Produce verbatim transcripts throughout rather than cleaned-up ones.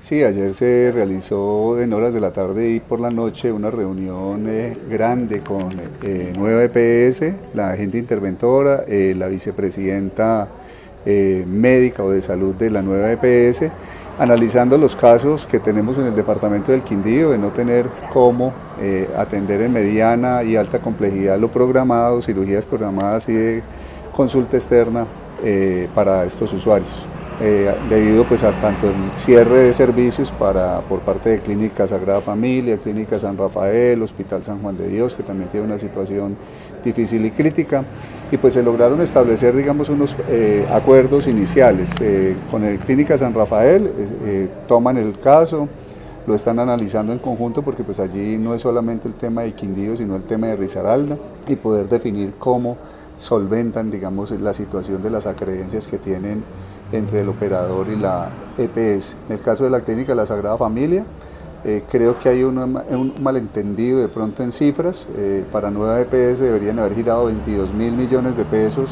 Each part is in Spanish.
Sí, ayer se realizó en horas de la tarde y por la noche una reunión eh, grande con eh, Nueva E P S, la agente interventora, eh, la vicepresidenta eh, médica o de salud de la Nueva E P S, analizando los casos que tenemos en el departamento del Quindío de no tener cómo eh, atender en mediana y alta complejidad lo programado, cirugías programadas y de consulta externa eh, para estos usuarios. Eh, debido pues a tanto el cierre de servicios para, por parte de Clínica Sagrada Familia, Clínica San Rafael, Hospital San Juan de Dios, que también tiene una situación difícil y crítica, y pues se lograron establecer, digamos, unos eh, acuerdos iniciales. Eh, con el Clínica San Rafael eh, toman el caso, lo están analizando en conjunto porque pues allí no es solamente el tema de Quindío, sino el tema de Risaralda, y poder definir cómo solventan, digamos, la situación de las acreencias que tienen entre el operador y la E P S. En el caso de la Clínica La Sagrada Familia, eh, creo que hay un, un malentendido de pronto en cifras. Eh, para Nueva E P S deberían haber girado veintidós mil millones de pesos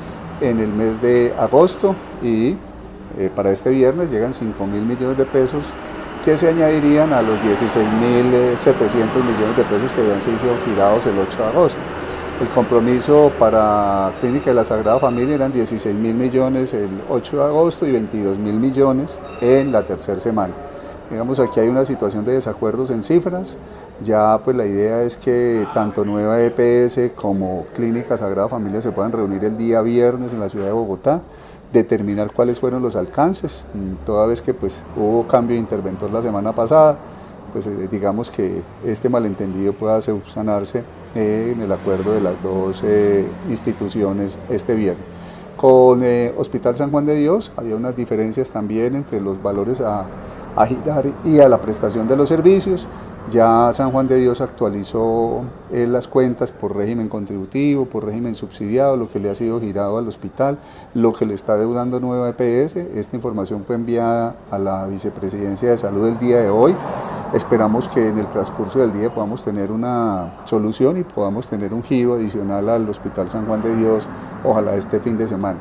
en el mes de agosto y eh, para este viernes llegan cinco mil millones de pesos que se añadirían a los dieciséis mil setecientos millones de pesos que habían sido girados el ocho de agosto. El compromiso para Clínica de la Sagrada Familia eran dieciséis mil millones el ocho de agosto y veintidós mil millones en la tercera semana. Digamos, aquí hay una situación de desacuerdos en cifras. Ya pues la idea es que tanto Nueva E P S como Clínica Sagrada Familia se puedan reunir el día viernes en la ciudad de Bogotá, determinar cuáles fueron los alcances, toda vez que pues hubo cambio de interventor la semana pasada. Pues eh, digamos que este malentendido pueda subsanarse eh, en el acuerdo de las dos eh, instituciones este viernes. Con eh, Hospital San Juan de Dios había unas diferencias también entre los valores a, a girar y a la prestación de los servicios. Ya San Juan de Dios actualizó eh, las cuentas por régimen contributivo, por régimen subsidiado, lo que le ha sido girado al hospital, lo que le está deudando Nueva E P S. Esta información fue enviada a la Vicepresidencia de Salud el día de hoy. Esperamos que en el transcurso del día podamos tener una solución y podamos tener un giro adicional al Hospital San Juan de Dios, ojalá este fin de semana.